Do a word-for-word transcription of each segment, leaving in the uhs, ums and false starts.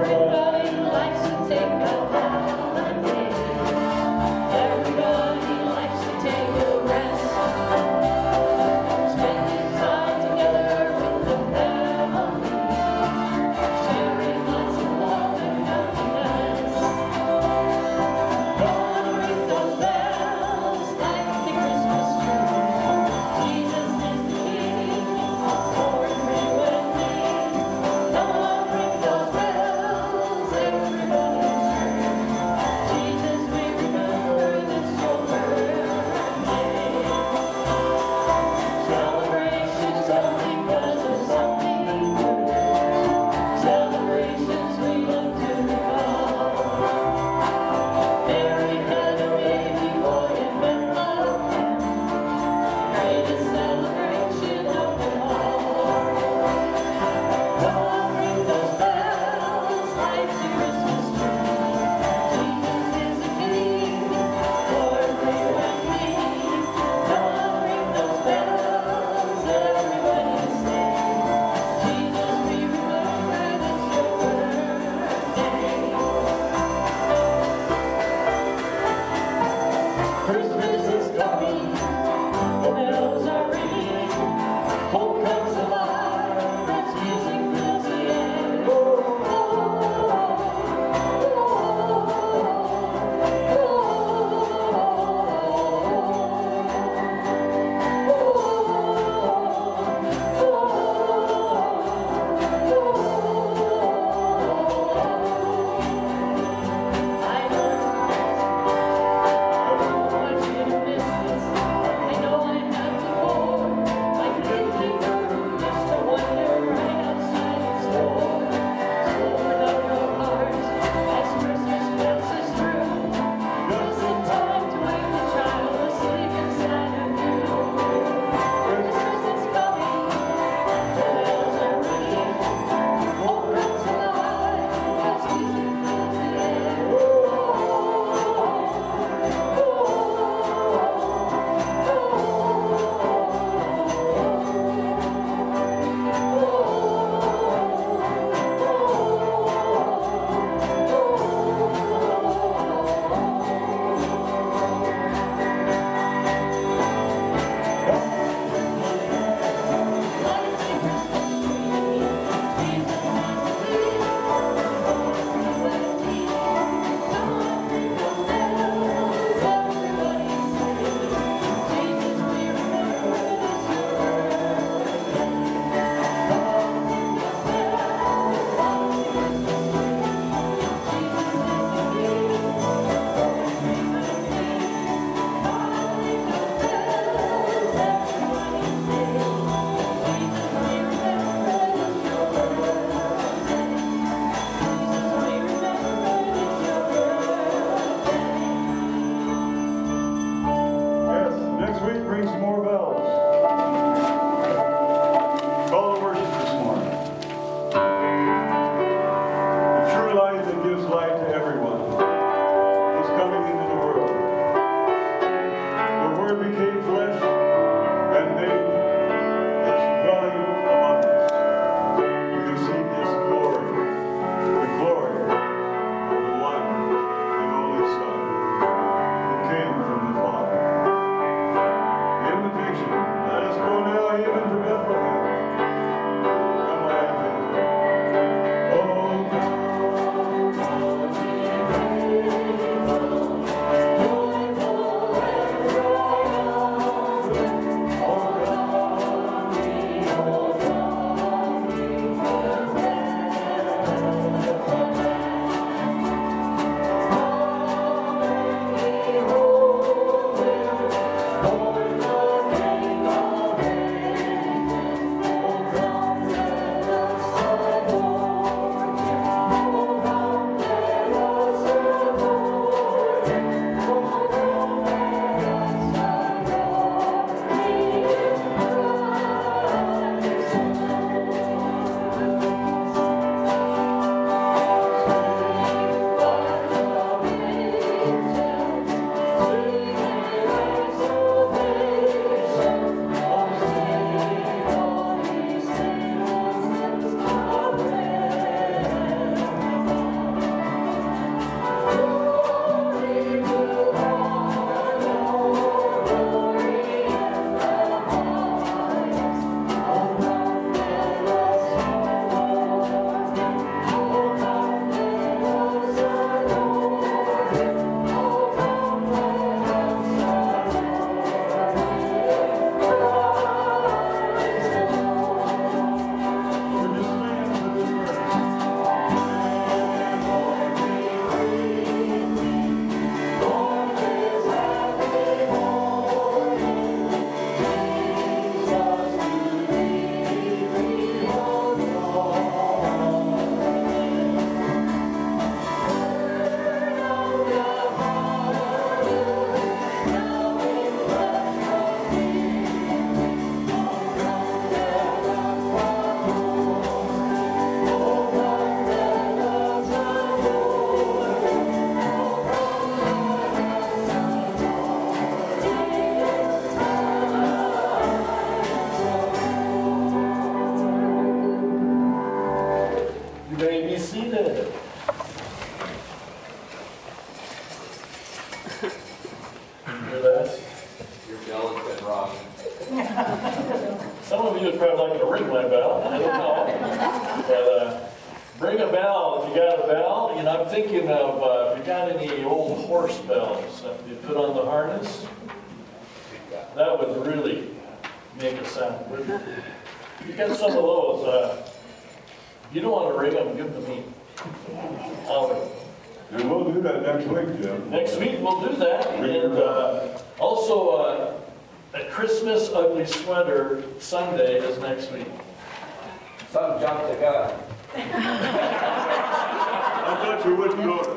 Bells I don't know. But uh, bring a bell if you got a bell. You know, I'm thinking of uh, if you got any old horse bells that you put on the harness, that would really make a sound, wouldn't it? You got some of those. Uh, if you don't want to ring them, give them to me. I'll And we'll do that next week, Jim. Next week we'll do that. And uh, also uh, a Christmas ugly sweater Sunday is next week. Some jumped the gun. I thought you wouldn't notice.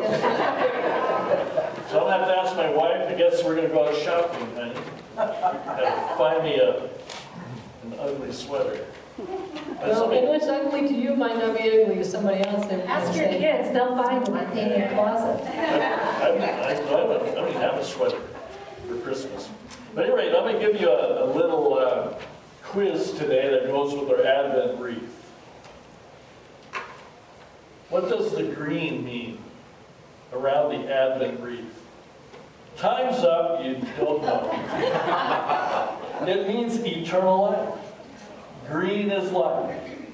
So I'm going to have to ask my wife. I guess we're going to go out shopping, honey. Gotta find me a, an ugly sweater. That's Well, something- and what's ugly to you might not be ugly to somebody else. They're Ask gonna your say, kids, they'll find one in your closet. I, I, I, don't, I don't even have a sweater for Christmas. But anyway, let me give you a, a little uh, quiz today that goes with our Advent wreath. What does the green mean around the Advent wreath? Time's up, you don't know. It means eternal life. Green is life.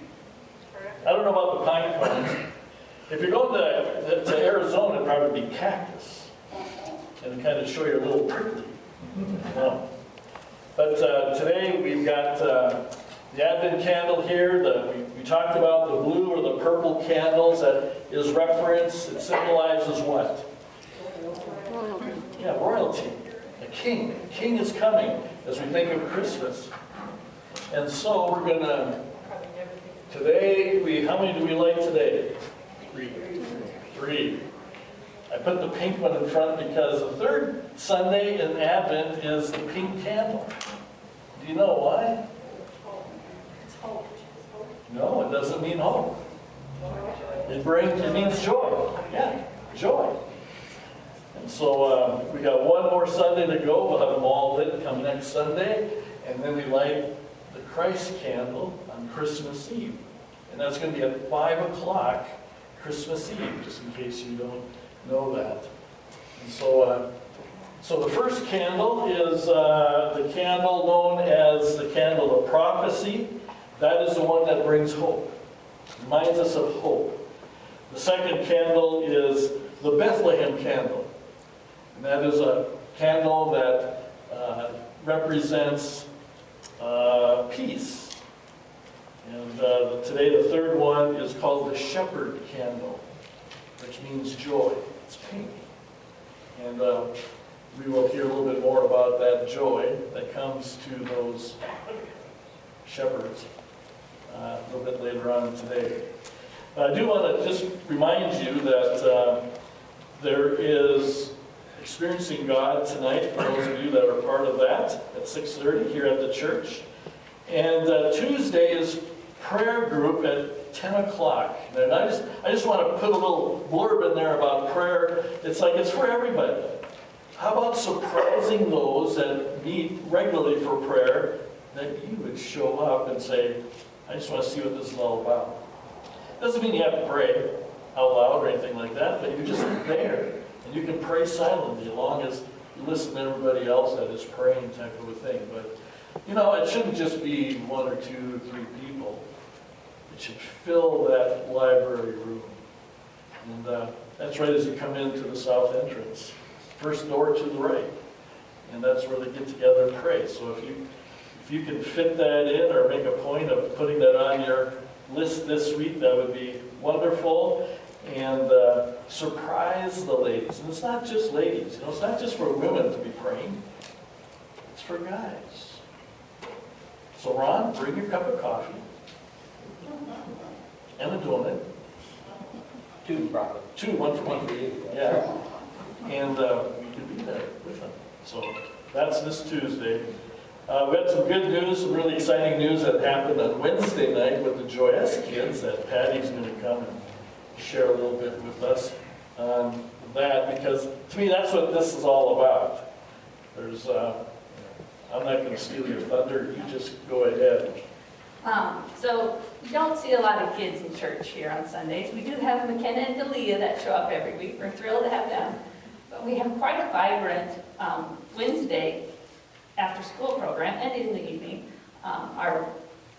I don't know about the pine cones. If you're going to, to Arizona, it'd probably be cactus. And kind of show you a little prickly. No. But uh, today we've got uh, the Advent candle here. The, we, we talked about the blue or the purple candles. That is reference. It symbolizes what? Yeah, royalty. A king. A king is coming as we think of Christmas. And so we're going to, today, we how many do we light today? Three. Three. I put the pink one in front because the third Sunday in Advent is the pink candle. Do you know why? It's hope. No, it doesn't mean hope. It brings, it means joy. Yeah, joy. And so uh, we got one more Sunday to go. We'll have them all lit come next Sunday. And then we light the Christ candle on Christmas Eve. And that's going to be at five o'clock Christmas Eve, just in case you don't know that. And so, uh, so the first candle is uh, the candle known as the candle of prophecy. That is the one that brings hope. Reminds us of hope. The second candle is the Bethlehem candle. And that is a candle that uh, represents uh, peace. And uh, today the third one is called the shepherd candle, which means joy. It's pink. And uh, we will hear a little bit more about that joy that comes to those shepherds uh, a little bit later on today. I do want to just remind you that uh, there is Experiencing God tonight, for those of you that are part of that, at six thirty here at the church. And uh, Tuesday is prayer group at ten o'clock. And I just, I just want to put a little blurb in there about prayer. It's like it's for everybody. How about surprising those that meet regularly for prayer, that you would show up and say, I just want to see what this is all about. Doesn't mean you have to pray out loud or anything like that, but you're just there. And you can pray silently as long as you listen to everybody else that is praying, type of a thing. But, you know, it shouldn't just be one or two, three people. It should fill that library room. And uh, that's right as you come into the south entrance. First door to the right. And that's where they get together and pray. So if you if you can fit that in or make a point of putting that on your list this week, that would be wonderful. And uh, surprise the ladies. And it's not just ladies. You know, it's not just for women to be praying. It's for guys. So Ron, bring your cup of coffee. And a donut. Two, probably. Two, one for One me. for you. Yeah. And uh, we can be there with them. So that's this Tuesday. Uh, we had some good news, some really exciting news that happened on Wednesday night with the Joyous kids that Patty's going to come and share a little bit with us on that, because to me that's what this is all about. There's, uh, I'm not going to steal your thunder. You just go ahead. Um, so we don't see a lot of kids in church here on Sundays. We do have McKenna and Dalia that show up every week. We're thrilled to have them. But we have quite a vibrant um, Wednesday after school program and in the evening. Um, our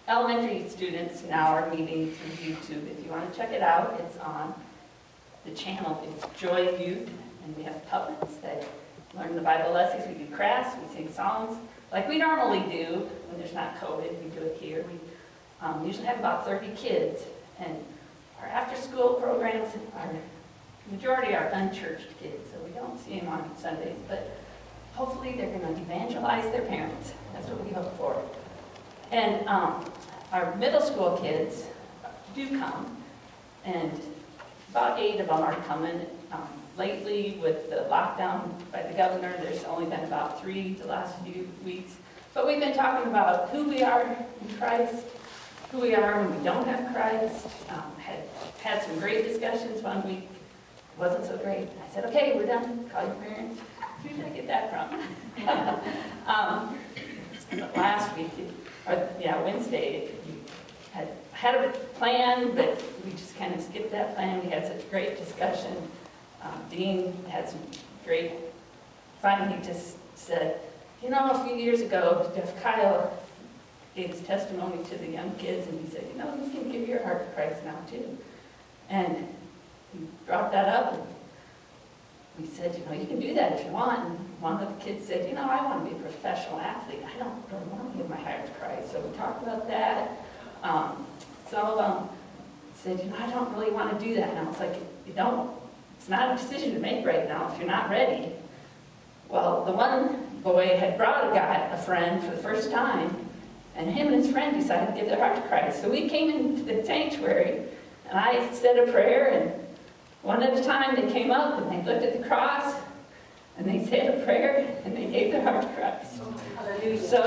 elementary students now are meeting through YouTube. If you want to check it out, it's on the channel. It's Joy Youth, and we have puppets that learn the Bible lessons. We do crafts, we sing songs, like we normally do when there's not COVID. We do it here. We um, usually have about thirty kids, and our after-school programs are, majority are unchurched kids, so we don't see them on Sundays, but hopefully they're going to evangelize their parents. That's what we hope for. And um, our middle school kids do come, and about eight of them are coming. Um, lately, with the lockdown by the governor, there's only been about three the last few weeks. But we've been talking about who we are in Christ, who we are when we don't have Christ. Um, had had some great discussions one week. It wasn't so great. I said, okay, we're done. Call your parents. Who did I get that from? um, last week, or yeah, Wednesday, we had had a plan, but we just kind of skipped that plan. We had such great discussion. Um, Dean had some great, finally just said, you know, a few years ago, Jeff Kyle gave his testimony to the young kids, and he said, you know, you can give your heart to Christ now, too. And he brought that up, and we said, you know, you can do that if you want. And one of the kids said, you know, I want to be a professional athlete. I don't really want to give my heart to Christ. So we talked about that. Um, some of them said, you know, I don't really want to do that. And I was like, you don't. It's not a decision to make right now if you're not ready. Well, the one boy had brought a guy, a friend, for the first time, and him and his friend decided to give their heart to Christ. So we came into the sanctuary, and I said a prayer, and one at a time they came up, and they looked at the cross, and they said a prayer, and they gave their heart to Christ. Hallelujah. So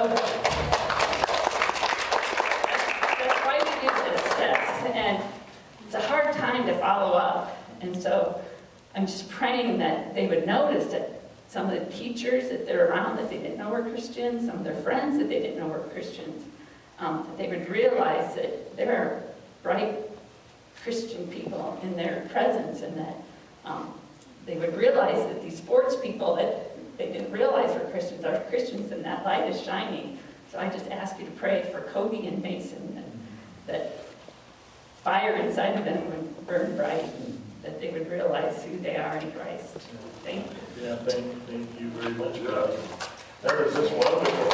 that's why we do this. That's, and it's a hard time to follow up. And so I'm just praying that they would notice that some of the teachers that they're around that they didn't know were Christians, some of their friends that they didn't know were Christians, um, that they would realize that there are bright Christian people in their presence, and that um, they would realize that these sports people that they didn't realize were Christians are Christians, and that light is shining. So I just ask you to pray for Kobe and Mason, and that fire inside of them would burn bright, and that they would realize who they are in Christ. Thank you. Yeah, thank, thank you very much, Bobby. That was just wonderful.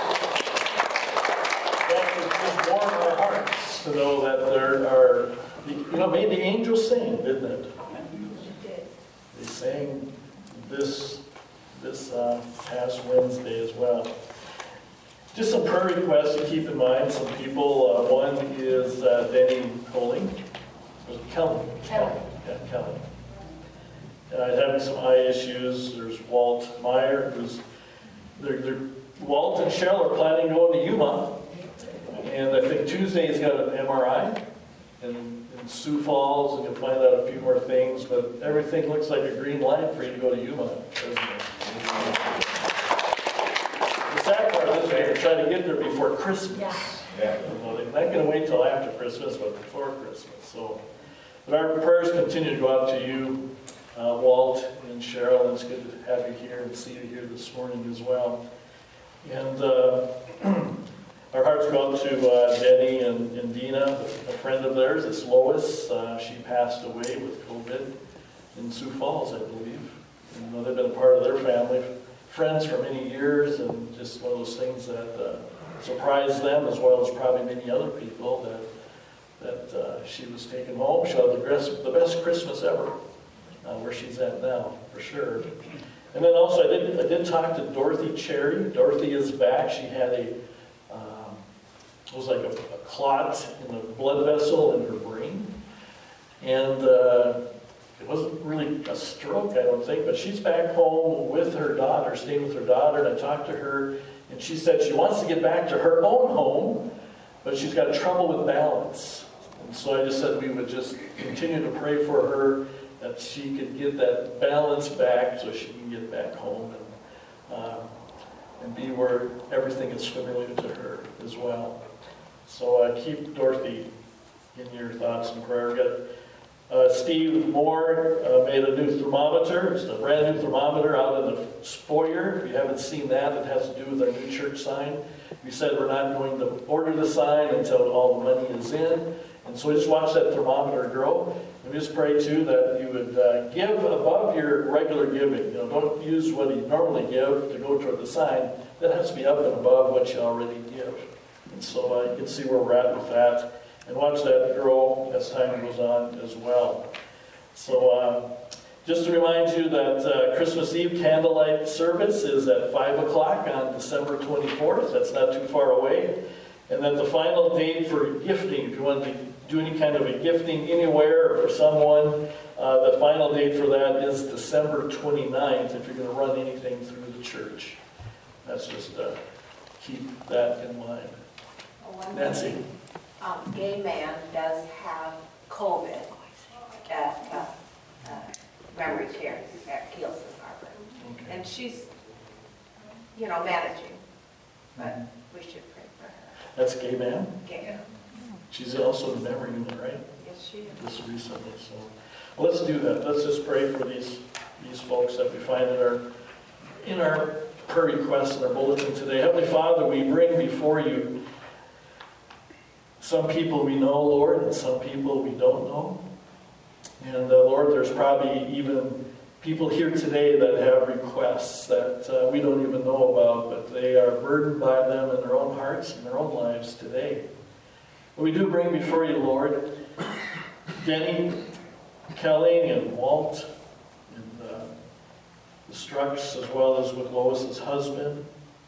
That was just warm our hearts to know that there are, you know, made the angels sing, didn't it? They sang this this uh, past Wednesday as well. Just some prayer requests to keep in mind. Some people, uh, one is uh, Denny Colling. Was it Kelly? Kelly. Yeah, Kelly. Uh, having some eye issues. There's Walt Meyer, who's, they're, they're, Walt and Cheryl are planning to go to Yuma. And I think Tuesday he's got an M R I in, in Sioux Falls, and you'll find out a few more things, but everything looks like a green light for you to go to Yuma, doesn't it? The sad part is they're trying to get there before Christmas. Yeah. Yeah. You know, they're not going to wait till after Christmas, but before Christmas. So, but our prayers continue to go out to you, uh, Walt and Cheryl, and it's good to have you here and see you here this morning as well. And uh, our hearts go out to uh, Denny and, and Dina, a friend of theirs. It's Lois. Uh, she passed away with COVID in Sioux Falls, I believe. And, you know, they've been a part of their family, friends for many years, and just one of those things that uh, surprised them, as well as probably many other people, that that uh, she was taken home. She'll have the best, the best Christmas ever, uh, where she's at now, for sure. And then also, I did I did talk to Dorothy Cherry. Dorothy is back. She had a um, it was like a, a clot in the blood vessel in her brain, and uh, it wasn't really a stroke, I don't think. But she's back home with her daughter, staying with her daughter. And I talked to her, and she said she wants to get back to her own home, but she's got trouble with balance. And so I just said we would just continue to pray for her, that she could get that balance back so she can get back home and, um, and be where everything is familiar to her as well. So uh, keep Dorothy in your thoughts and prayer. We've got Uh, Steve Moore uh, made a new thermometer. It's a brand new thermometer out in the foyer. If you haven't seen that, it has to do with our new church sign. We said we're not going to order the sign until all the money is in. And so we just watch that thermometer grow. And we just pray, too, that you would uh, give above your regular giving. You know, don't use what you normally give to go toward the sign. That has to be up and above what you already give. And so uh, you can see where we're at with that. And watch that grow as time goes on as well. So uh, just to remind you that uh, Christmas Eve candlelight service is at five o'clock on December twenty-fourth. That's not too far away. And then the final date for gifting, if you want to do any kind of a gifting anywhere or for someone, uh, the final date for that is December twenty-ninth if you're going to run anything through the church. That's just uh, keep that in mind. Nancy. Um, gay man does have COVID at uh, uh, memory care at Keels's Harbor. Okay. And she's, you know, managing, but we should pray for her. That's gay man. Gay. She's also in the memory unit, right? Yes, she is. Just recently. So well, let's do that. Let's just pray for these these folks that we find in our in our prayer requests in our bulletin today. Heavenly Father, we bring before you some people we know, Lord, and some people we don't know. And uh, Lord, there's probably even people here today that have requests that uh, we don't even know about, but they are burdened by them in their own hearts and their own lives today. But we do bring before you, Lord, Denny, Kelly, and Walt, and uh, the Strucks, as well as with Lois's husband,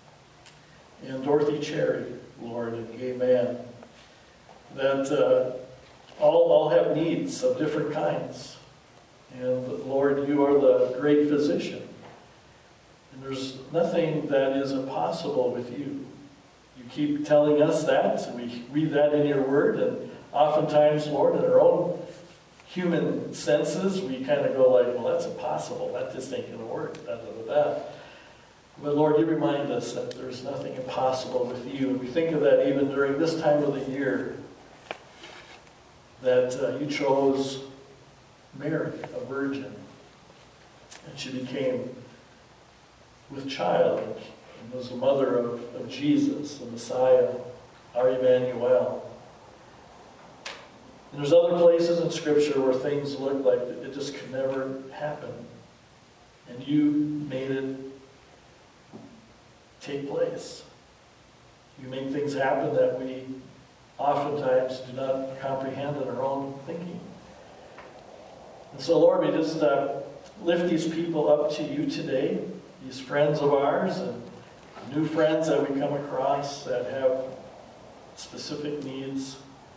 and Dorothy Cherry, Lord, and gay man, that uh, all, all have needs of different kinds. And Lord, you are the great physician. And there's nothing that is impossible with you. You keep telling us that, and we read that in your word, and oftentimes, Lord, in our own human senses, we kind of go like, well, that's impossible. That just ain't going to work. Da, da, da, da. But Lord, you remind us that there's nothing impossible with you. And we think of that even during this time of the year, that uh, you chose Mary, a virgin, and she became with child and was the mother of, of Jesus, the Messiah, our Emmanuel. And there's other places in Scripture where things look like it just could never happen. And you made it take place. You make things happen that we oftentimes do not comprehend in our own thinking. And so, Lord, we just uh, lift these people up to you today, these friends of ours and new friends that we come across that have specific needs,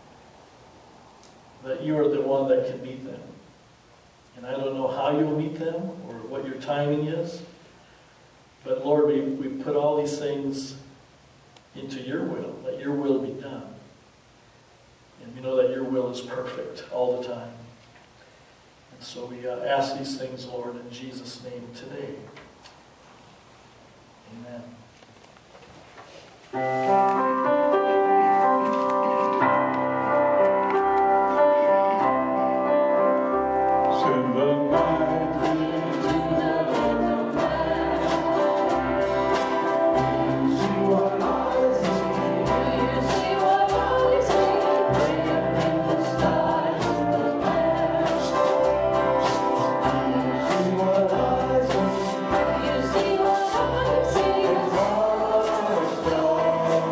that you are the one that can meet them. And I don't know how you'll meet them or what your timing is, but Lord, we, we put all these things into your will. Let your will be done. And we know that your will is perfect all the time. And so we uh, ask these things, Lord, in Jesus' name today. Amen. Send the night into the land. See what I see. You see what I see? Bring in the skies in the past. See what I see. You see what I see? Far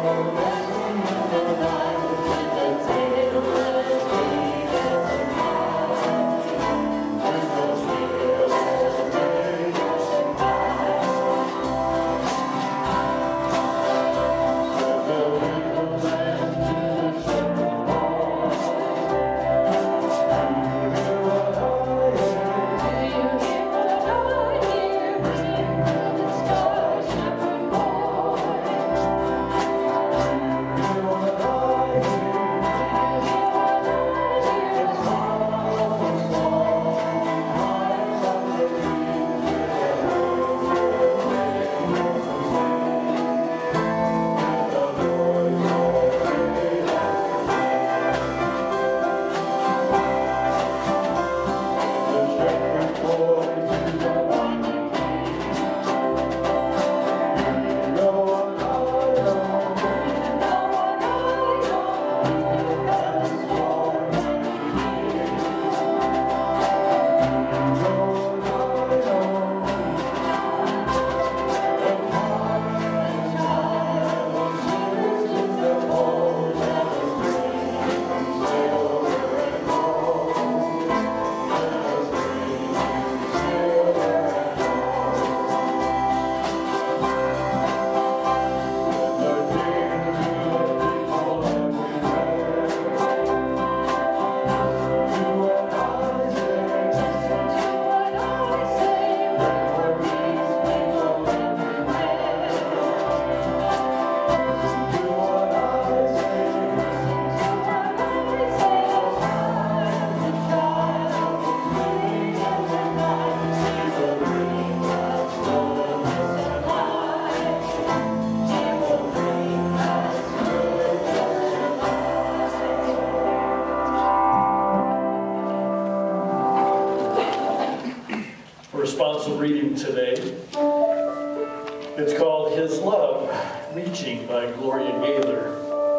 reading today. It's called His Love Reaching by Gloria Gaither.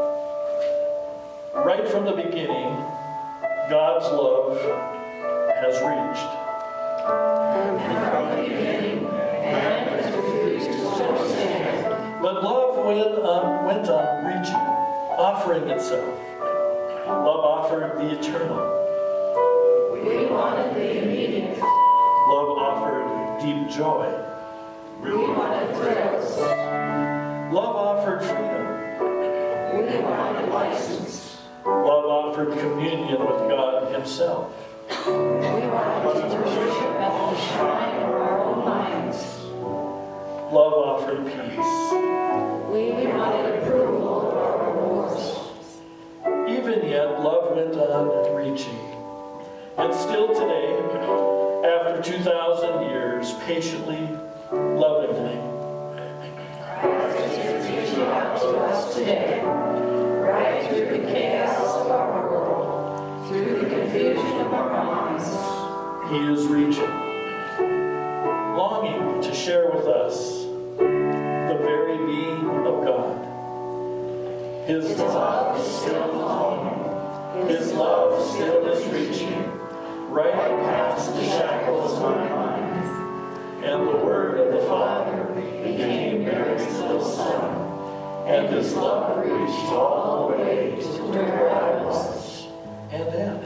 Right from the beginning, God's love has reached. But love went on, went on reaching, offering itself. Love offered the eternal. We wanted the immediate. Love offered deep joy. We wanted thrills. Love offered freedom. We wanted license. Love offered communion with God Himself. We wanted to worship at the shrine of our own minds. Love offered peace. We wanted approval of our rewards. Even yet, love went on reaching. And still today, after two thousand years, patiently, lovingly, Christ is reaching out to us today, right through the chaos of our world, through the confusion of our minds. He is reaching, longing to share with us the very being of God. His His love, love is still longing. His love still is reaching, right past the shackles of my mind. And the word of the Father became Mary's little son, and His love reached all the way to where I was and ended.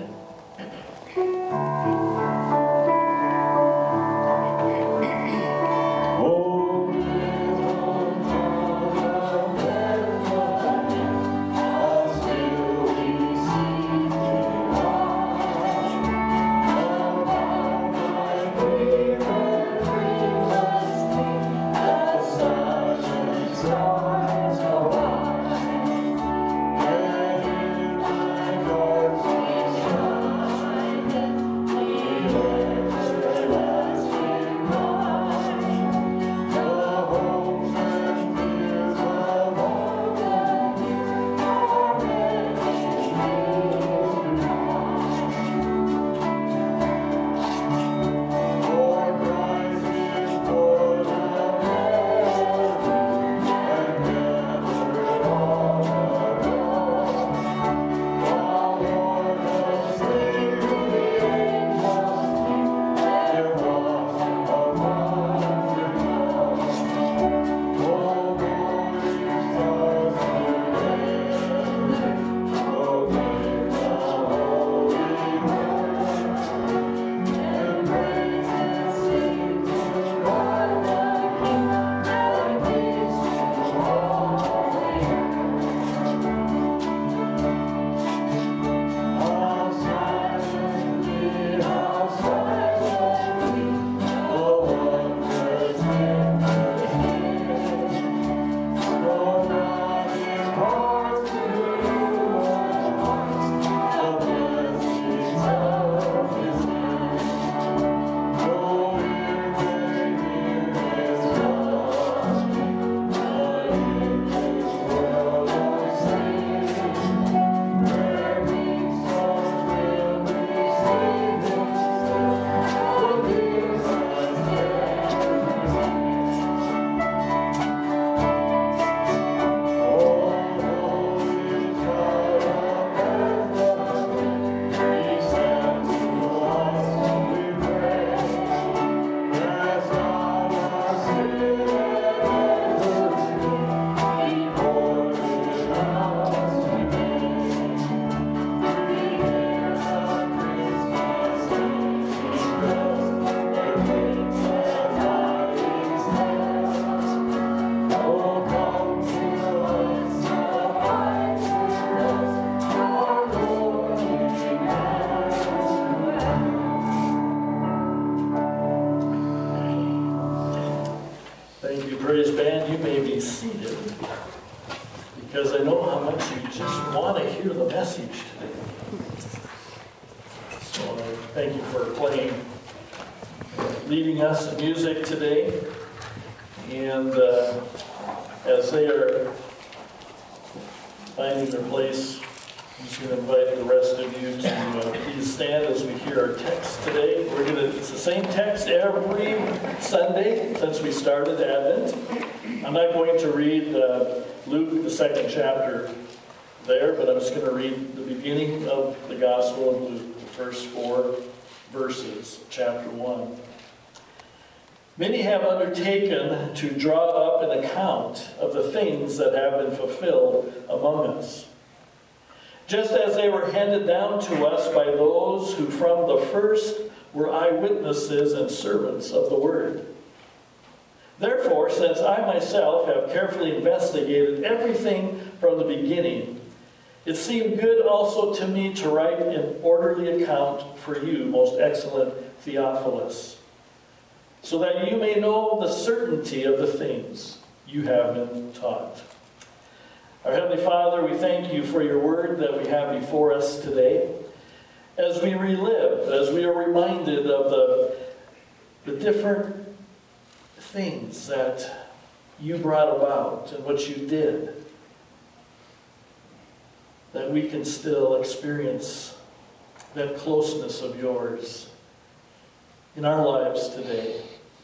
Praise band, you may be seated, because I know how much you just want to hear the message today. So uh, thank you for playing, leading us in music today. And uh, as they are finding their place, I'm just going to invite the rest of you to uh, please stand as we hear hear our text today. We're gonna, it's the same text every Sunday since we started Advent. I'm not going to read uh, Luke, the second chapter there, but I'm just going to read the beginning of the Gospel of Luke, the first four verses, chapter one. Many have undertaken to draw up an account of the things that have been fulfilled among us, just as they were handed down to us by those who from the first were eyewitnesses and servants of the word. Therefore, since I myself have carefully investigated everything from the beginning, it seemed good also to me to write an orderly account for you, most excellent Theophilus, so that you may know the certainty of the things you have been taught. Our Heavenly Father, we thank you for your word that we have before us today. As we relive, as we are reminded of the, the different things that you brought about and what you did, that we can still experience that closeness of yours in our lives today.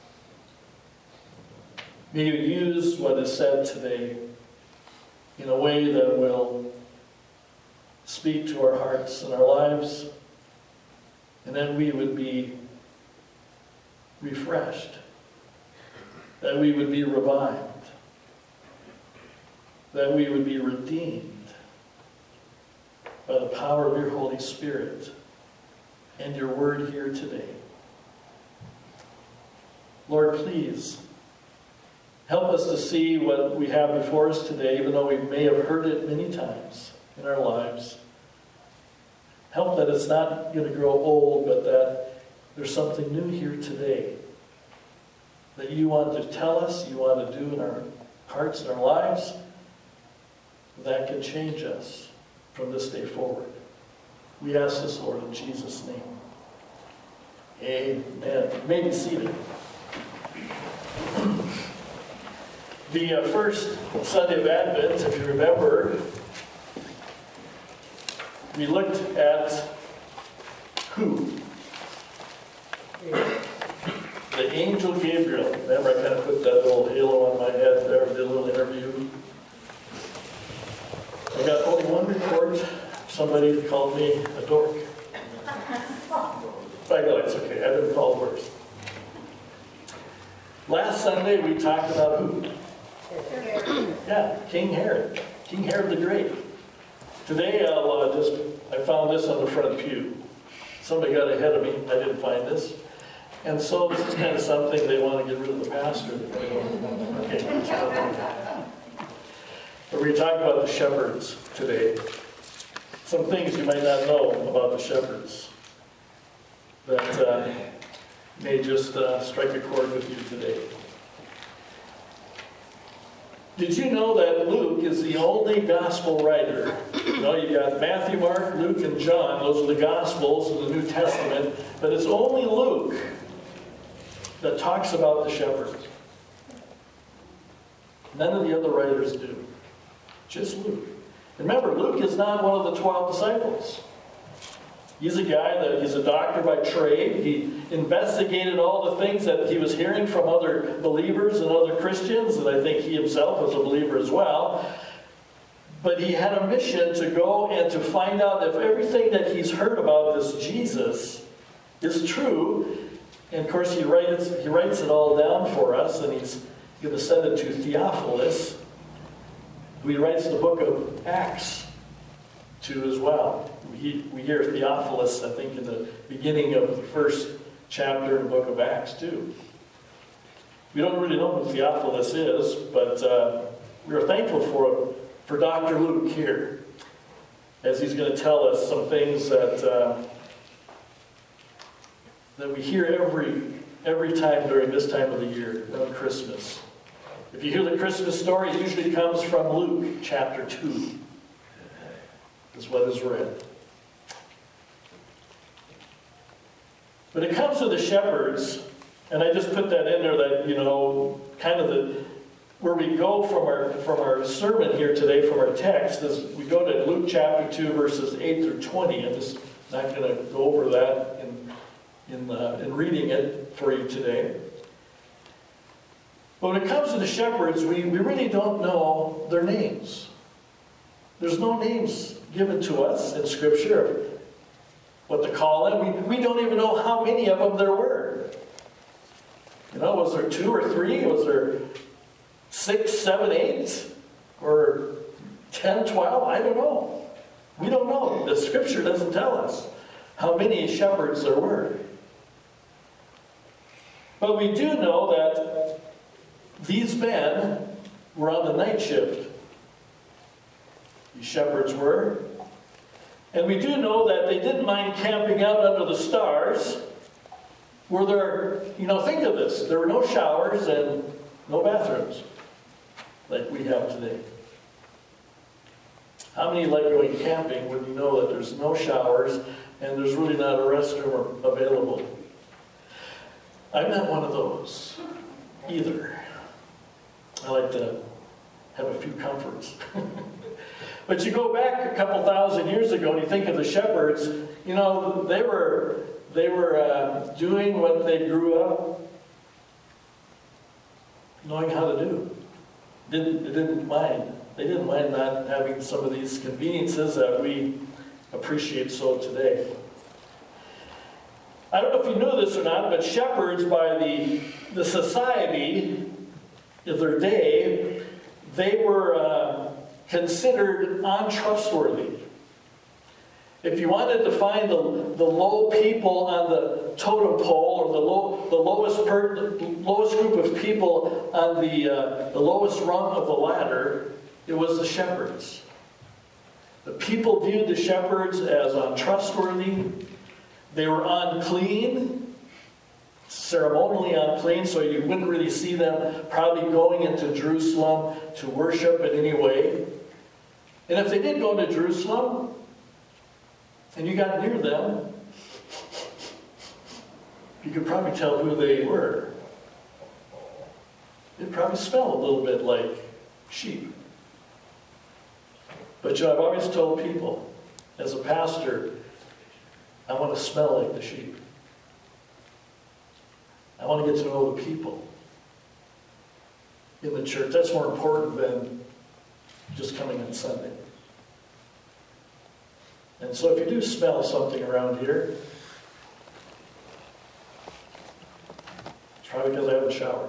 May you use what is said today in a way that will speak to our hearts and our lives, and that we would be refreshed, that we would be revived, that we would be redeemed by the power of your Holy Spirit and your word here today. Lord, please help us to see what we have before us today, even though we may have heard it many times in our lives. Help that it's not going to grow old, but that there's something new here today that you want to tell us, you want to do in our hearts and our lives, that can change us from this day forward. We ask this, Lord, in Jesus' name. Amen. You may be seated. The uh, first Sunday of Advent, if you remember, we looked at who? The angel Gabriel. Remember, I kind of put that little halo on my head there, did a little interview. I got only one report. Somebody called me a dork. I know it's okay. I've been called worse. Last Sunday, we talked about who? Yeah, King Herod. King Herod the Great. Today, I'll uh, just, I found this on the front pew. Somebody got ahead of me. I didn't find this. And so this is kind of something they want to get rid of the pastor. Okay. But we're talking about the shepherds today. Some things you might not know about the shepherds that uh, may just uh, strike a chord with you today. Did you know that Luke is the only gospel writer? You know, you got Matthew, Mark, Luke, and John. Those are the gospels of the New Testament. But it's only Luke that talks about the shepherds. None of the other writers do. Just Luke. Remember, Luke is not one of the twelve disciples. He's a guy that he's a doctor by trade. He investigated all the things that he was hearing from other believers and other Christians, and I think he himself was a believer as well. But he had a mission to go and to find out if everything that he's heard about this Jesus is true. And of course, he writes, he writes it all down for us, and he's going to send it to Theophilus, who he writes the book of Acts to as well. We, we hear Theophilus, I think, in the beginning of the first chapter in the book of Acts, too. We don't really know who Theophilus is, but uh, we are thankful for, for Doctor Luke here, as he's going to tell us some things that uh, that we hear every every time during this time of the year, around Christmas. If you hear the Christmas story, it usually comes from Luke chapter two. Is what is read. But it comes to the shepherds, and I just put that in there that, you know, kind of the where we go from our from our sermon here today, from our text, is we go to Luke chapter two, verses eight through twenty, and just Not going to go over that in, in, uh, in reading it for you today. But when it comes to the shepherds, we, we really don't know their names. There's no names given to us in Scripture of what to call them. We, we don't even know how many of them there were. You know, was there two or three? Was there six, seven, eight? Or ten, twelve? I don't know. We don't know. The Scripture doesn't tell us how many shepherds there were. But we do know that these men were on the night shift. These shepherds were. And we do know that they didn't mind camping out under the stars. Were there, you know, think of this. There were no showers and no bathrooms like we have today. How many like going camping when you know that there's no showers and there's really not a restroom available? I'm not one of those either. I like to have a few comforts. But you go back a couple thousand years ago and you think of the shepherds, you know, they were they were uh, doing what they grew up knowing how to do. Didn't, they didn't mind. They didn't mind not having some of these conveniences that we appreciate so today. I don't know if you knew this or not, but shepherds by the, the society of their day, they were uh, considered untrustworthy. If you wanted to find the, the low people on the totem pole, or the, low, the lowest, per, the lowest group of people on the, uh, the lowest rung of the ladder, it was the shepherds. The people viewed the shepherds as untrustworthy. They were unclean, ceremonially unclean, so you wouldn't really see them probably going into Jerusalem to worship in any way. And if they did go into Jerusalem, and you got near them, you could probably tell who they were. They'd probably smell a little bit like sheep. But you know, I've always told people, as a pastor, I want to smell like the sheep. I want to get to know the people in the church. That's more important than just coming on Sunday. And so if you do smell something around here, it's probably because I haven't showered.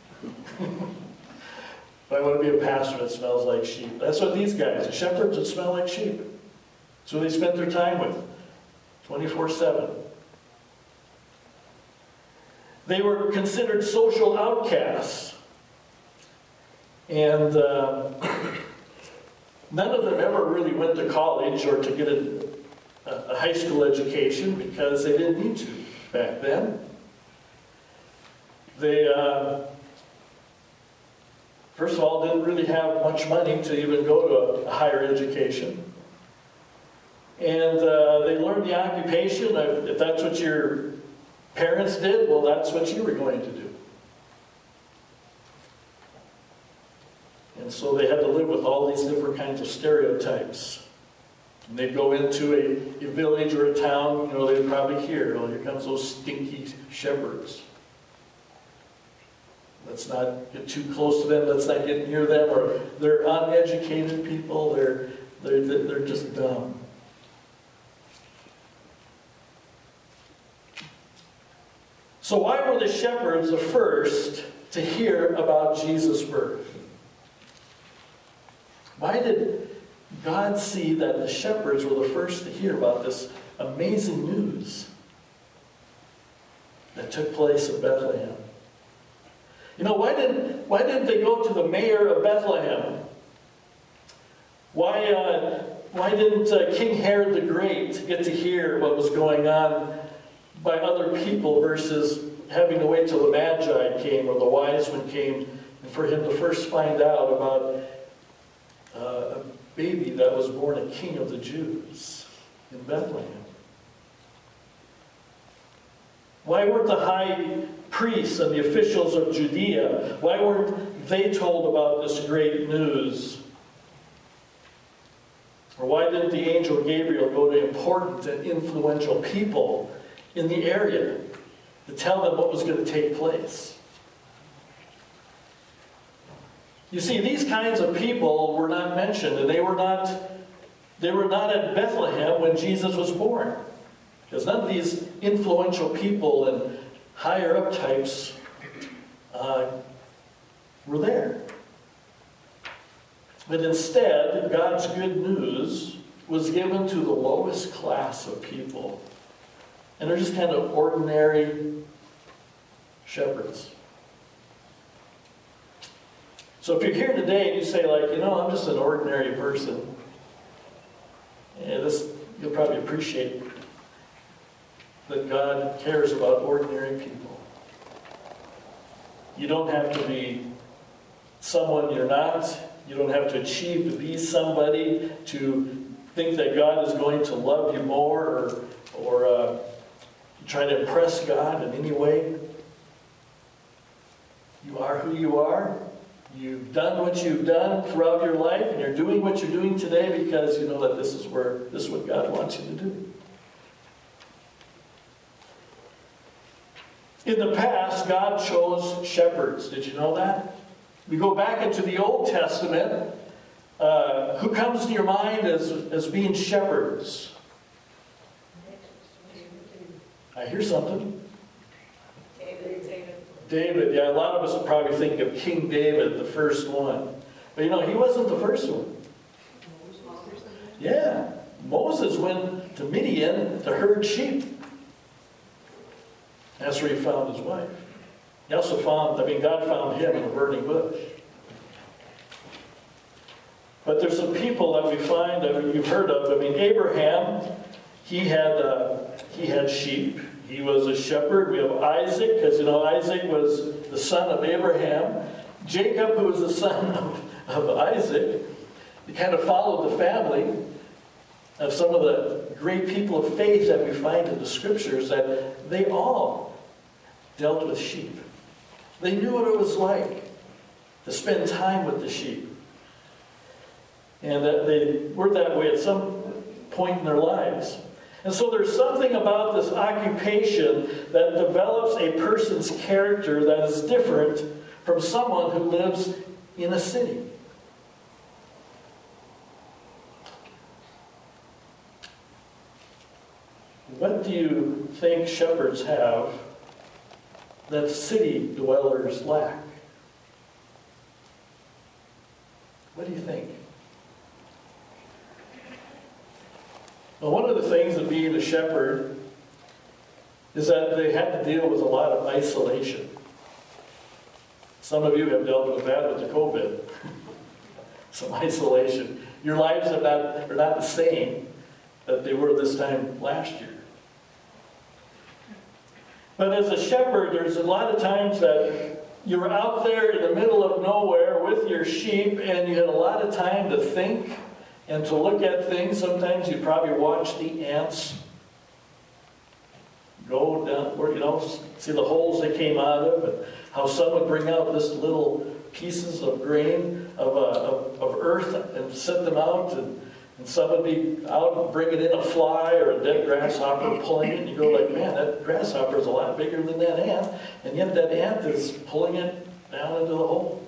But I want to be a pastor that smells like sheep. That's what these guys, the shepherds that smell like sheep. That's what they spent their time with, twenty-four seven. They were considered social outcasts. And uh, none of them ever really went to college or to get a, a high school education because they didn't need to back then. They, uh, first of all, didn't really have much money to even go to a, a higher education. And uh, they learned the occupation. Of, if that's what your parents did, well, that's what you were going to do. And so they had to live with all these different kinds of stereotypes. And they'd go into a, a village or a town, you know, they'd probably hear, oh, here comes those stinky shepherds. Let's not get too close to them, let's not get near them, or they're uneducated people, they're, they're, they're just dumb. So why were the shepherds the first to hear about Jesus' birth? Why did God see that the shepherds were the first to hear about this amazing news that took place in Bethlehem? You know, why didn't, why didn't they go to the mayor of Bethlehem? Why, uh, why didn't uh, King Herod the Great get to hear what was going on by other people versus having to wait till the Magi came or the wise one came and for him to first find out about uh, a baby that was born a king of the Jews in Bethlehem? Why weren't the high priests and the officials of Judea, why weren't they told about this great news? Or why didn't the angel Gabriel go to important and influential people in the area to tell them what was going to take place? You see, these kinds of people were not mentioned, and they were not, they were not at Bethlehem when Jesus was born. Because none of these influential people and higher up types uh, were there. But instead, God's good news was given to the lowest class of people. And they're just kind of ordinary shepherds. So if you're here today and you say, like, you know, I'm just an ordinary person, yeah, this, you'll probably appreciate that God cares about ordinary people. You don't have to be someone you're not. You don't have to achieve to be somebody to think that God is going to love you more or, or uh, try to impress God in any way. You are who you are. You've done what you've done throughout your life, and you're doing what you're doing today because you know that this is where this is what God wants you to do. In the past, God chose shepherds. Did you know that? We go back into the Old Testament. Uh, who comes to your mind as, as being shepherds? I hear something. David, David. David, yeah, a lot of us would probably think of King David, the first one. But you know, he wasn't the first one. Yeah, Moses went to Midian to herd sheep. That's where he found his wife. He also found, I mean, God found him in a burning bush. But there's some people that we find that you've heard of. I mean, Abraham, he had uh, he had sheep. He was a shepherd. We have Isaac, because you know Isaac was the son of Abraham. Jacob, who was the son of, of Isaac, he kind of followed the family of some of the great people of faith that we find in the scriptures, that they all dealt with sheep. They knew what it was like to spend time with the sheep. And that they were that way at some point in their lives. And so there's something about this occupation that develops a person's character that is different from someone who lives in a city. What do you think shepherds have that city dwellers lack? What do you think? Well, one of the things of being a shepherd is that they had to deal with a lot of isolation. Some of you have dealt with that with the COVID. Some isolation. Your lives are not, are not the same that they were this time last year. But as a shepherd, there's a lot of times that you're out there in the middle of nowhere with your sheep, and you had a lot of time to think and to look at things. Sometimes you probably watch the ants go down, where you know, see the holes they came out of, and how some would bring out this little pieces of grain of, uh, of, of earth and set them out, and, and some would be out bringing in a fly or a dead grasshopper, pulling it, and you go like, man, that grasshopper is a lot bigger than that ant, and yet that ant is pulling it down into the hole.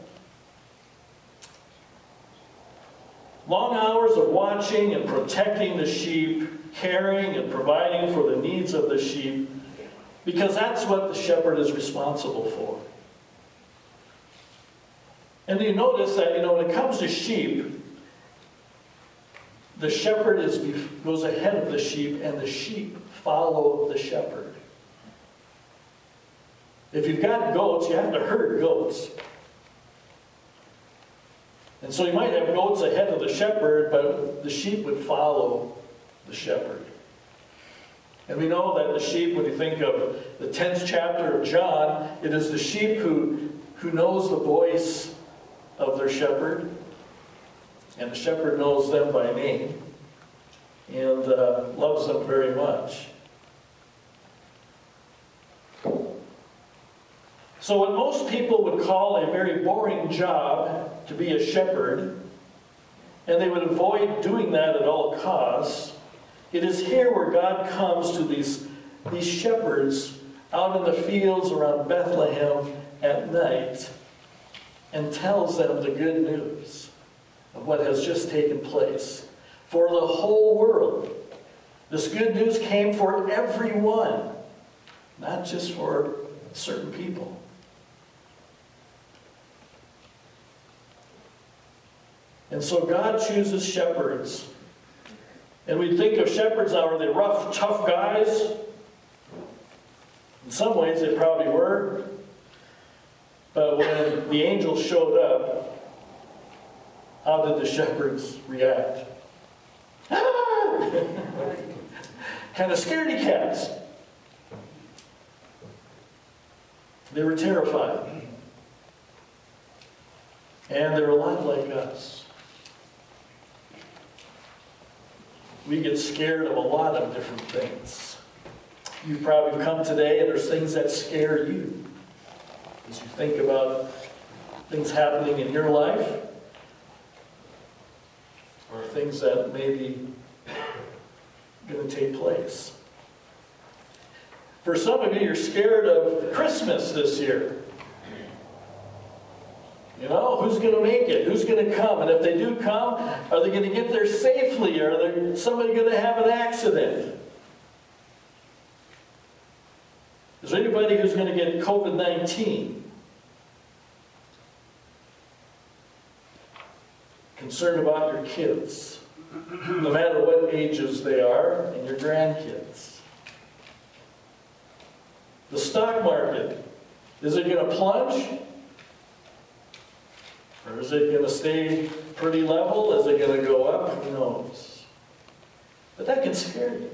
Long hours of watching and protecting the sheep, caring and providing for the needs of the sheep, because that's what the shepherd is responsible for. And you notice that, you know, when it comes to sheep, the shepherd is, goes ahead of the sheep, and the sheep follow the shepherd. If you've got goats, you have to herd goats. And so you might have goats ahead of the shepherd, but the sheep would follow the shepherd. And we know that the sheep, when you think of the tenth chapter of John, it is the sheep who, who knows the voice of their shepherd. And the shepherd knows them by name and uh, loves them very much. So what most people would call a very boring job to be a shepherd, and they would avoid doing that at all costs. It is here where God comes to these, these shepherds out in the fields around Bethlehem at night and tells them the good news of what has just taken place for the whole world. This good news came for everyone, not just for certain people. And so God chooses shepherds. And we think of shepherds now, are they rough, tough guys? In some ways they probably were. But when the angels showed up, how did the shepherds react? Kind of scaredy cats. They were terrified. And they're a lot like us. We get scared of a lot of different things. You've probably come today and there's things that scare you. As you think about things happening in your life, or things that may be going to take place. For some of you, you're scared of Christmas this year. You know, who's going to make it? Who's going to come? And if they do come, are they going to get there safely? Or are there somebody going to have an accident? Is there anybody who's going to get covid nineteen? Concerned about your kids, no matter what ages they are, and your grandkids. The stock market, is it going to plunge? Or is it going to stay pretty level? Is it going to go up? Who knows? But that can scare you.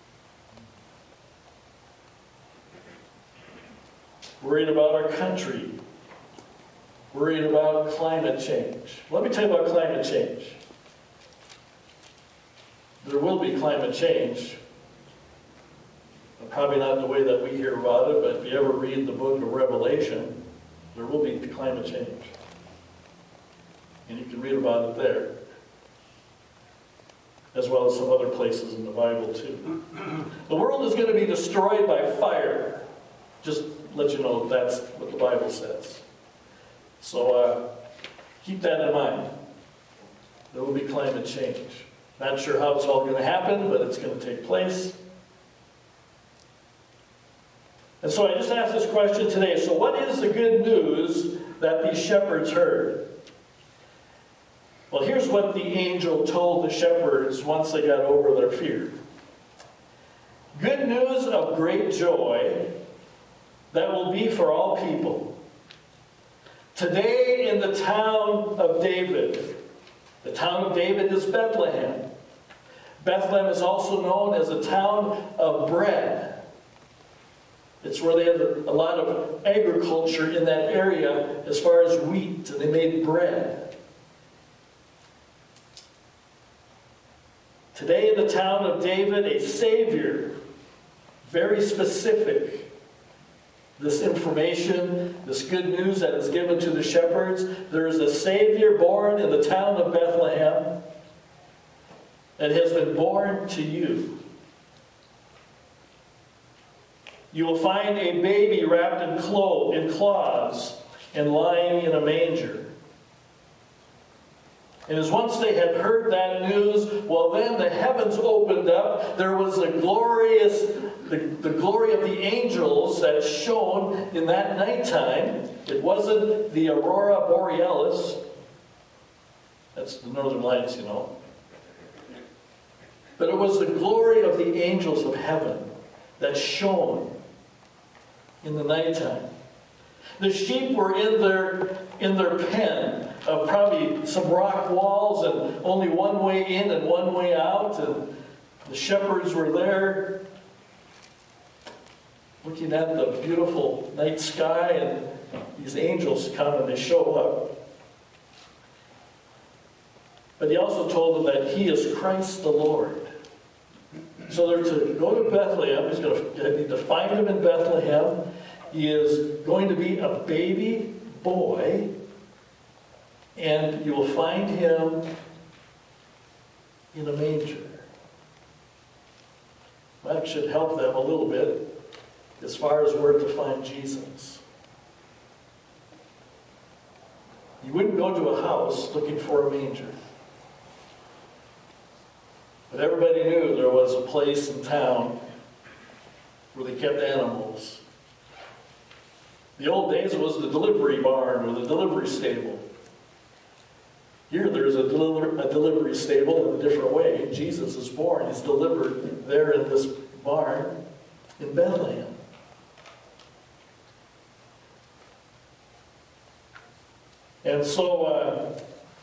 Worried about our country. Worried about climate change. Let me tell you about climate change. There will be climate change. Probably not in the way that we hear about it, but if you ever read the book of Revelation, there will be climate change. And you can read about it there, as well as some other places in the Bible too. The world is going to be destroyed by fire. Just let you know that's what the Bible says. So uh, keep that in mind. There will be climate change. Not sure how it's all going to happen, but it's going to take place. And so I just asked this question today. So what is the good news that these shepherds heard? Well, here's what the angel told the shepherds once they got over their fear. Good news of great joy that will be for all people. Today in the town of David, the town of David is Bethlehem. Bethlehem is also known as a town of bread. It's where they had a lot of agriculture in that area as far as wheat, and they made bread. Today in the town of David, a Savior, very specific. This information, this good news that is given to the shepherds, there is a Savior born in the town of Bethlehem that has been born to you. You will find a baby wrapped in cloth, in cloths and lying in a manger. And as once they had heard that news, well then the heavens opened up. There was the glorious, the, the glory of the angels that shone in that nighttime. It wasn't the aurora borealis. That's the northern lights, you know. But it was the glory of the angels of heaven that shone in the nighttime. The sheep were in their in their pen of probably some rock walls and only one way in and one way out, and the shepherds were there looking at the beautiful night sky, and these angels come and they show up. But he also told them that he is Christ the Lord. So they're to go to Bethlehem. He's going to need to find him in Bethlehem. He is going to be a baby boy, and you will find him in a manger. That should help them a little bit as far as where to find Jesus. You wouldn't go to a house looking for a manger. But everybody knew there was a place in town where they kept animals. The old days it was the delivery barn or the delivery stable. Here there's a, deliver, a delivery stable in a different way. Jesus is born. He's delivered there in this barn in Bethlehem. And so uh,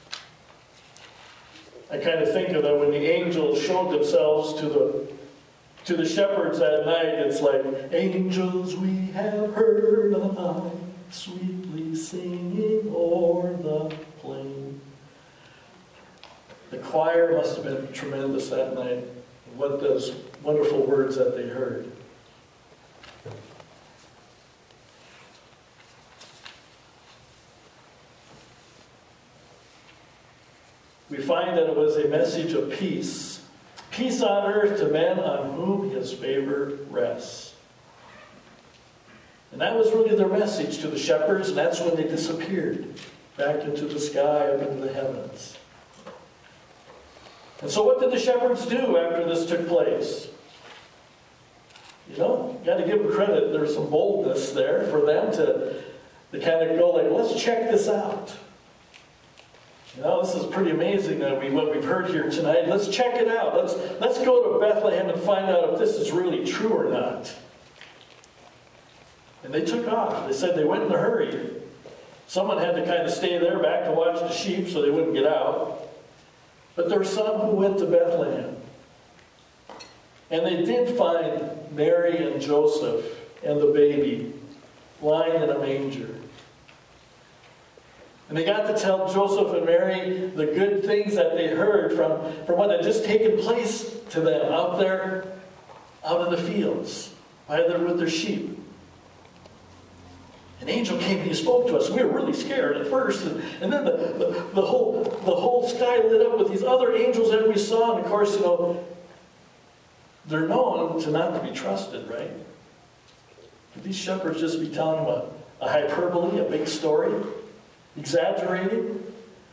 I kind of think of that when the angels showed themselves to the to the shepherds that night, it's like, angels we have heard on high, sweetly singing o'er the plain. The choir must have been tremendous that night. What those wonderful words that they heard. We find that it was a message of peace. Peace on earth to men on whom his favor rests. And that was really their message to the shepherds, and that's when they disappeared back into the sky, up into the heavens. And so what did the shepherds do after this took place? You know, got to give them credit. There's some boldness there for them to, to kind of go like, let's check this out. You know, this is pretty amazing that we what we've heard here tonight. Let's check it out. Let's let's go to Bethlehem and find out if this is really true or not. And they took off. They said they went in a hurry. Someone had to kind of stay there back to watch the sheep so they wouldn't get out. But there were some who went to Bethlehem. And they did find Mary and Joseph and the baby lying in a manger. And they got to tell Joseph and Mary the good things that they heard from, from what had just taken place to them out there, out in the fields, by their, with their sheep. An angel came and he spoke to us. We were really scared at first. And, and then the, the, the, whole, the whole sky lit up with these other angels that we saw. And of course, you know, they're known to not to be trusted, right? Could these shepherds just be telling them a, a hyperbole, a big story? Exaggerated?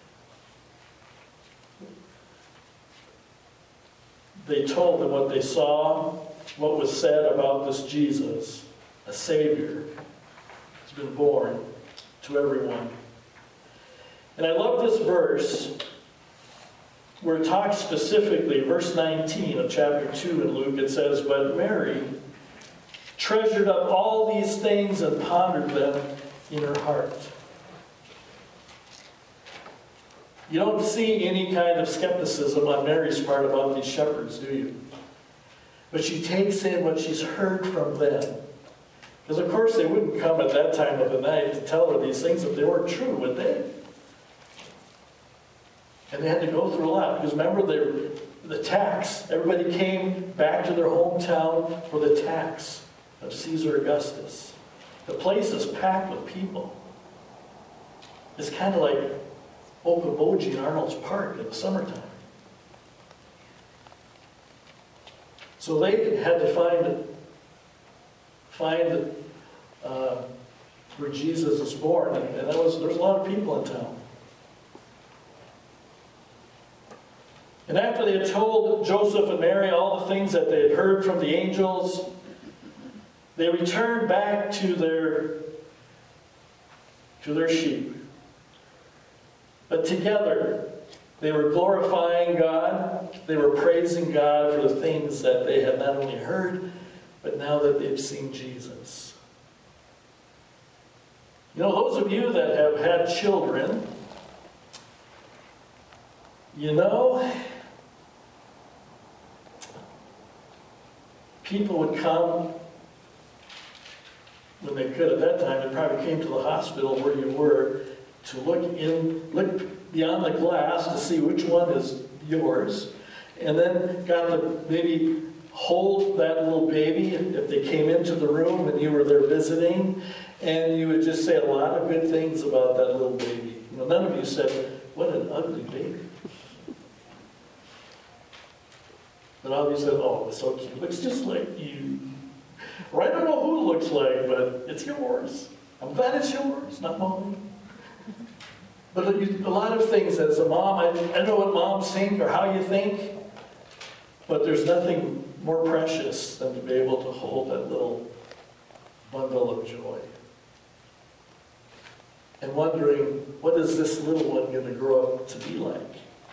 They told them what they saw, what was said about this Jesus, a Savior, has been born to everyone. And I love this verse where it talks specifically, verse nineteen of chapter two in Luke, it says, "But Mary treasured up all these things and pondered them in her heart." You don't see any kind of skepticism on Mary's part about these shepherds, do you? But she takes in what she's heard from them. Because of course they wouldn't come at that time of the night to tell her these things if they weren't true, would they? And they had to go through a lot. Because remember, the, the tax. Everybody came back to their hometown for the tax of Caesar Augustus. The place is packed with people. It's kind of like Okoboji and Arnold's Park in the summertime. So they had to find find uh, where Jesus is born, and, and that was there's a lot of people in town. And after they had told Joseph and Mary all the things that they had heard from the angels, they returned back to their to their sheep. But together, they were glorifying God. They were praising God for the things that they had not only heard, but now that they've seen Jesus. You know, those of you that have had children, you know, people would come when they could at that time. They probably came to the hospital where you were to look in, look beyond the glass to see which one is yours, and then got to maybe hold that little baby if they came into the room and you were there visiting, and you would just say a lot of good things about that little baby. You know, none of you said, "What an ugly baby." But Avi said, oh, it's so cute. Looks just like you. Or I don't know who it looks like, but it's yours. I'm glad it's yours, not mine. But a lot of things as a mom, I, I know what moms think or how you think, but there's nothing more precious than to be able to hold that little bundle of joy. And wondering, what is this little one going to grow up to be like?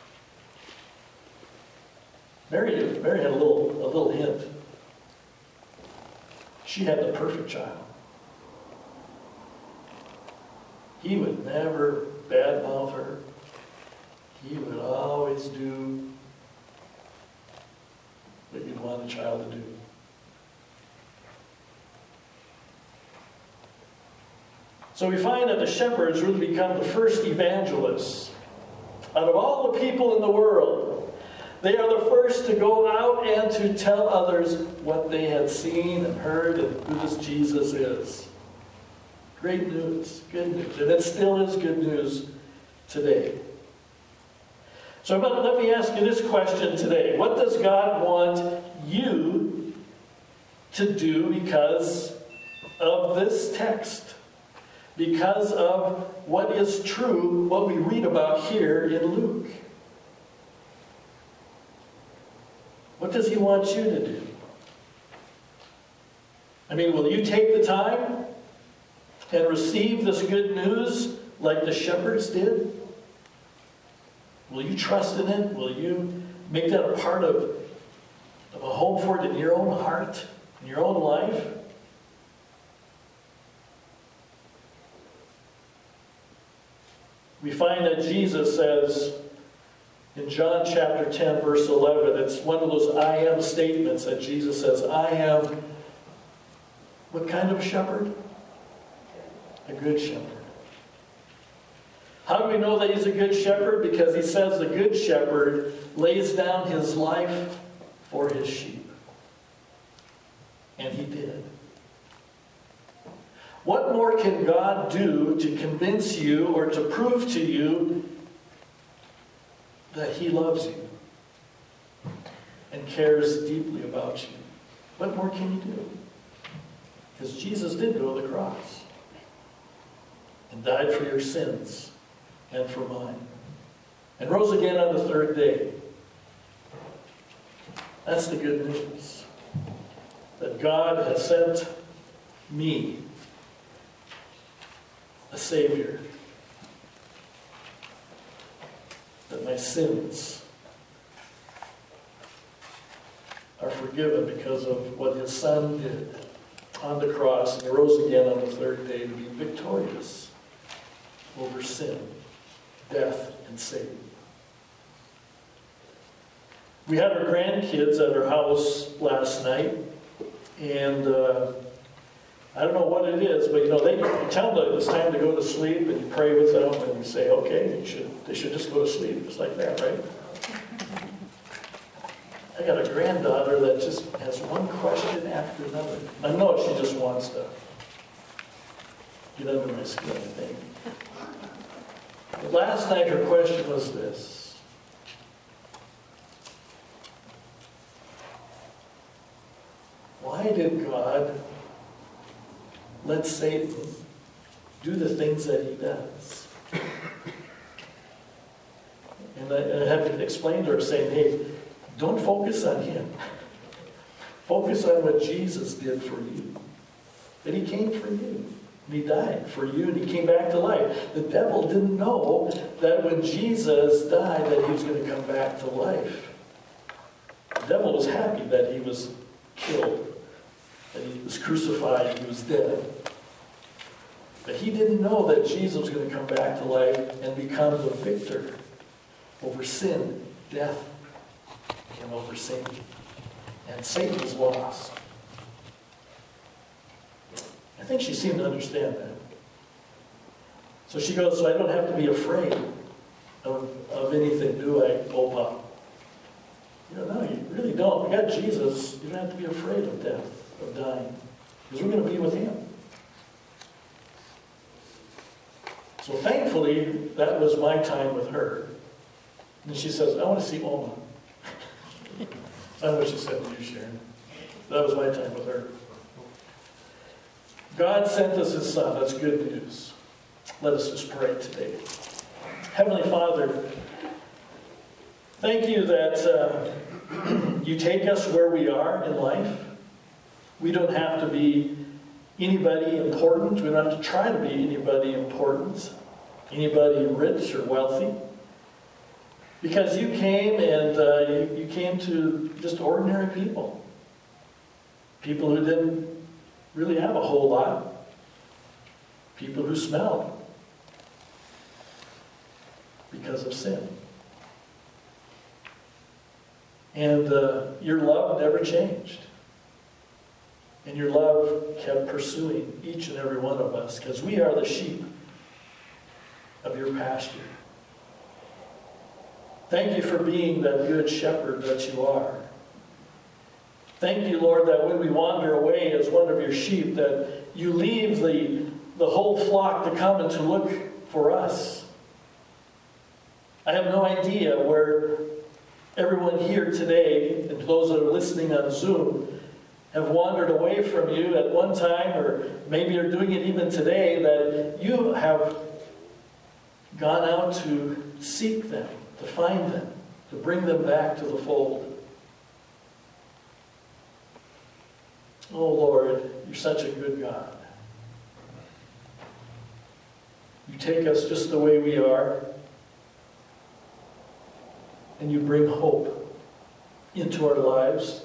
Mary, Mary had a little, a little hint. She had the perfect child. He would never badmouth her. He would always do what you'd want a child to do. So we find that the shepherds really become the first evangelists. Out of all the people in the world, they are the first to go out and to tell others what they had seen and heard and who this Jesus is. Great news, good news. And it still is good news today. So but let me ask you this question today. What does God want you to do because of this text? Because of what is true, what we read about here in Luke? What does he want you to do? I mean, will you take the time and receive this good news like the shepherds did? Will you trust in it? Will you make that a part of, of a home for it in your own heart, in your own life? We find that Jesus says in John chapter ten, verse eleven, it's one of those I am statements that Jesus says, I am what kind of shepherd? A good shepherd. How do we know that he's a good shepherd? Because he says the good shepherd lays down his life for his sheep. And he did. What more can God do to convince you or to prove to you that he loves you and cares deeply about you? What more can he do? Because Jesus did go to the cross and died for your sins and for mine, and rose again on the third day. That's the good news. That God has sent me a Savior. That my sins are forgiven because of what his Son did on the cross, and he rose again on the third day to be victorious over sin, death, and Satan. We had our grandkids at our house last night, and uh, I don't know what it is, but you know, they you tell them it's time to go to sleep, and you pray with them, and you say, okay, you should, they should just go to sleep, just like that, right? I got a granddaughter that just has one question after another. I know she just wants to get under my skin, I think. But last night her question was this. Why did God let Satan do the things that he does? And I, I had to explain to her, saying, hey, don't focus on him. Focus on what Jesus did for you. That he came for you. And he died for you, and he came back to life. The devil didn't know that when Jesus died that he was going to come back to life. The devil was happy that he was killed, that he was crucified, he was dead. But he didn't know that Jesus was going to come back to life and become the victor over sin, death, and over Satan. And Satan was lost. I think she seemed to understand that. So she goes, so I don't have to be afraid of, of anything, do I, Opa? You know, no, you really don't. We got Jesus. You don't have to be afraid of death, of dying. Because we're going to be with him. So thankfully, that was my time with her. And she says, I want to see Oma. I wish I said to you, Sharon. That was my time with her. God sent us his son. That's good news. Let us just pray today. Heavenly Father, thank you that uh, you take us where we are in life. We don't have to be anybody important. We don't have to try to be anybody important, anybody rich or wealthy. Because you came and uh, you, you came to just ordinary people. People who didn't really have a whole lot. People who smelled because of sin. And uh, your love never changed. And your love kept pursuing each and every one of us, because we are the sheep of your pasture. Thank you for being that good shepherd that you are. Thank you, Lord, that when we wander away as one of your sheep, that you leave the, the whole flock to come and to look for us. I have no idea where everyone here today, and those that are listening on Zoom, have wandered away from you at one time, or maybe are doing it even today, that you have gone out to seek them, to find them, to bring them back to the fold. Oh Lord, you're such a good God. You take us just the way we are, and you bring hope into our lives.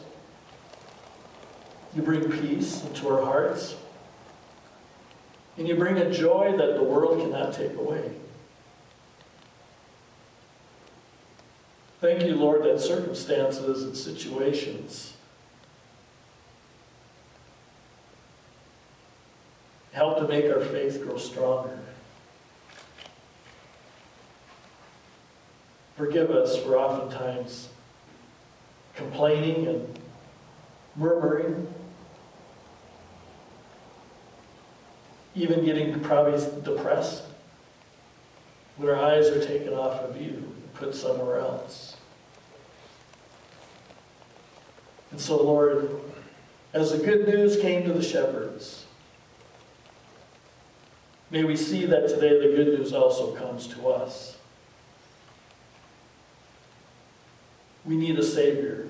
You bring peace into our hearts. And you bring a joy that the world cannot take away. Thank you, Lord, that circumstances and situations help to make our faith grow stronger. Forgive us for oftentimes complaining and murmuring, even getting probably depressed when our eyes are taken off of you and put somewhere else. And so, Lord, as the good news came to the shepherds, may we see that today the good news also comes to us. We need a Savior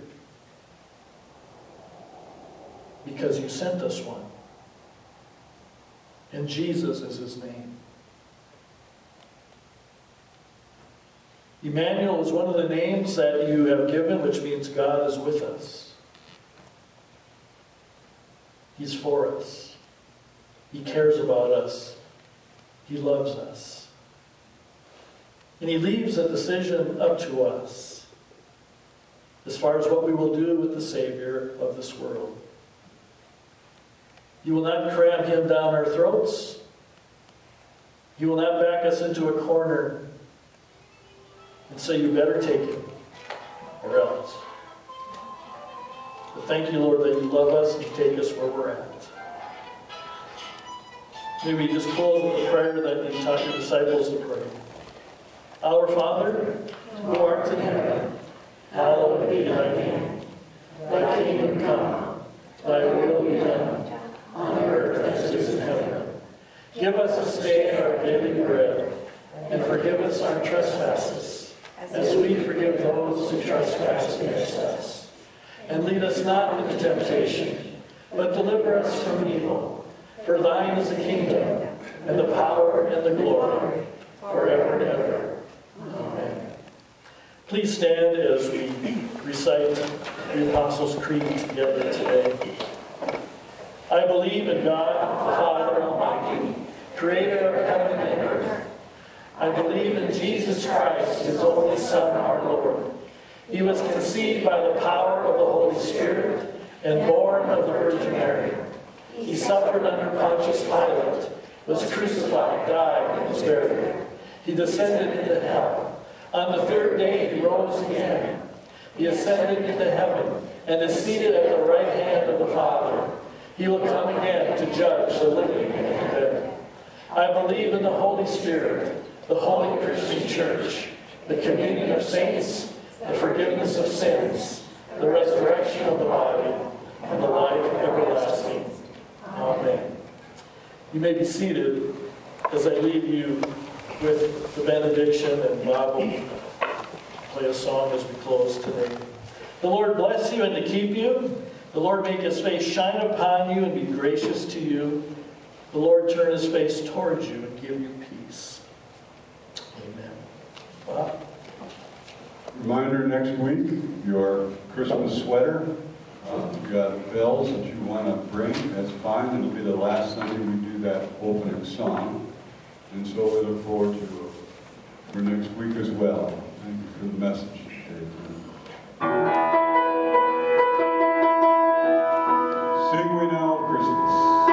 because you sent us one. And Jesus is his name. Emmanuel is one of the names that you have given, which means God is with us. He's for us. He cares about us. He loves us. And he leaves a decision up to us as far as what we will do with the Savior of this world. You will not cram him down our throats. You will not back us into a corner and say, you better take him or else. But thank you, Lord, that you love us and you take us where we're at. May we just close with a prayer that you taught your disciples to pray. Our Father, who art in heaven, hallowed be thy name. Thy kingdom come, thy will be done, on earth as it is in heaven. Give us this day our daily bread, and forgive us our trespasses, as we forgive those who trespass against us. And lead us not into temptation, but deliver us from evil. For thine is the kingdom, and the power, and the glory, forever and ever. Amen. Please stand as we recite the Apostles' Creed together today. I believe in God, the Father Almighty, creator of heaven and earth. I believe in Jesus Christ, his only Son, our Lord. He was conceived by the power of the Holy Spirit and born of the Virgin Mary. He suffered under Pontius Pilate, was crucified, died, and was buried. He descended into hell. On the third day he rose again. He ascended into heaven and is seated at the right hand of the Father. He will come again to judge the living and the dead. I believe in the Holy Spirit, the holy Christian church, the communion of saints, the forgiveness of sins, the resurrection of the body, and the life everlasting. Amen. You may be seated as I lead you with the benediction, and Bob will play a song as we close today. The Lord bless you and to keep you. The Lord make his face shine upon you and be gracious to you. The Lord turn his face towards you and give you peace. Amen. Bob? Reminder next week, your Christmas sweater. Uh, you've got bells that you want to bring. That's fine. It'll be the last Sunday we do that opening song. And so we look forward to it for next week as well. Thank you for the message. Sing we now of Christmas.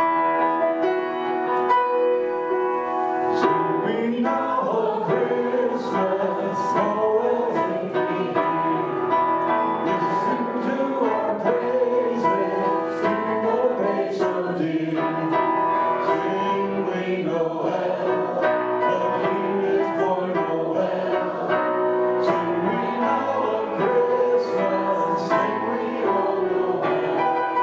Sing we now of Christmas, always in thee. Listen to our praises, sing the grace of thee. Sing we Noel, the King is born Noel. Sing we now of Christmas, sing we all Noel.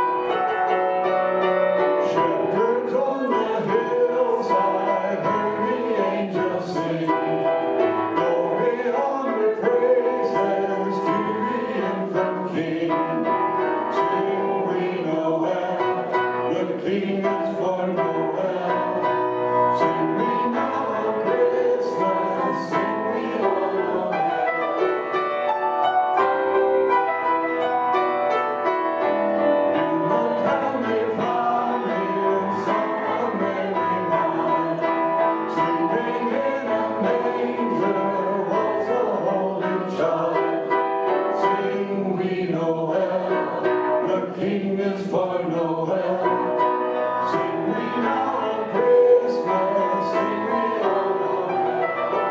Shepherds on the hillside, hear the angels sing. Glory, honor, praises to the infant King. Sing we Noel, the King is born Noel. Sing we now of Christmas, sing we all Noel. In the town they found him, Son of Mary mild. Sleeping in a manger was a holy child. Sing we Noel, the King is born Noel. Sing we now of Christmas, sing we all Noel.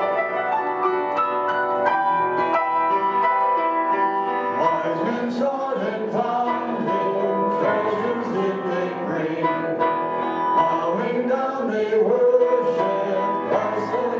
Wise men sought and found him, treasures did they bring. Bowing down they worshiped Christ the